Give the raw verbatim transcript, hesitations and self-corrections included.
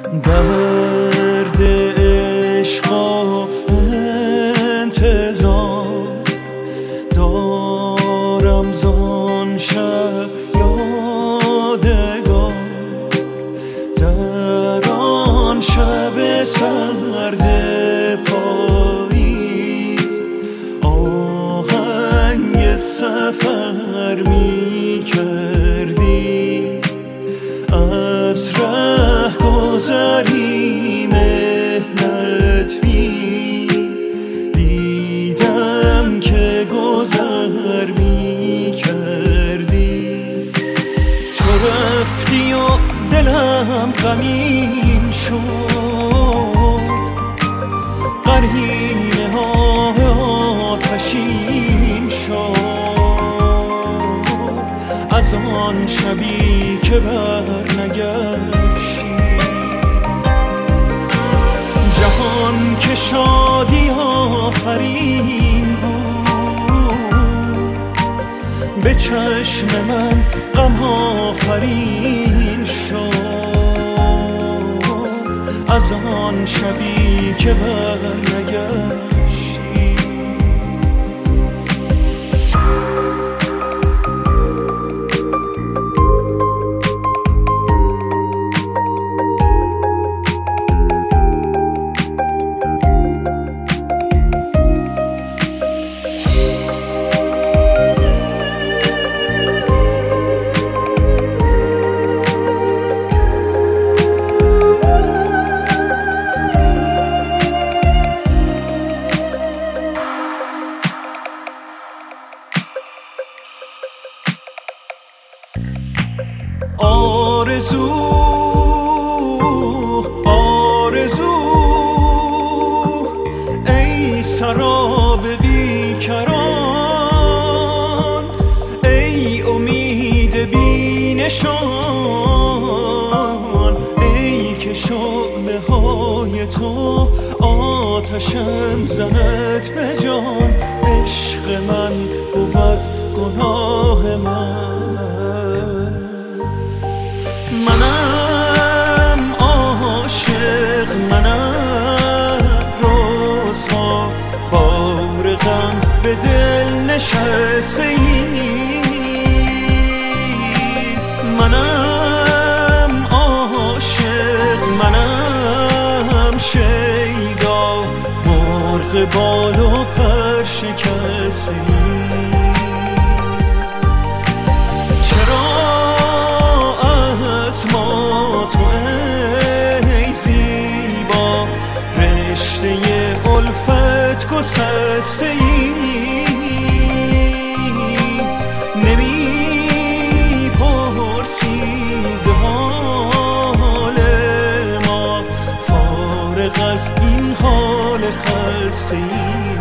درد عشق و انتظار دارم زان شب یادگار، در آن شب سرد پاییز آهنگ سفر می کردی، از ره گذری مهنت بی دیدم که گذر می کردی. تو رفتی و دلم غمین شد، قرینه های آتشین شد از آن شبی که بر نگشتی. جهان که شادی آفرین بود، به چشم من غم آفرین شد از آن شبی که بر نگشتی. آرزو آرزو ای سراب بیکران، ای امید بی نشان، ای که شعله های تو آتشم زند به جان. عشق من بود گناه من، منم عاشق، منم روزها بار غم به دل نشسته ای. منم عاشق، منم شیدا، مرغ بال و پر شکسته ای. ما تو ای زیبا رشته الفت گسسته ای، نمی پرسی ز حال ما فارغ از این حال خسته ای.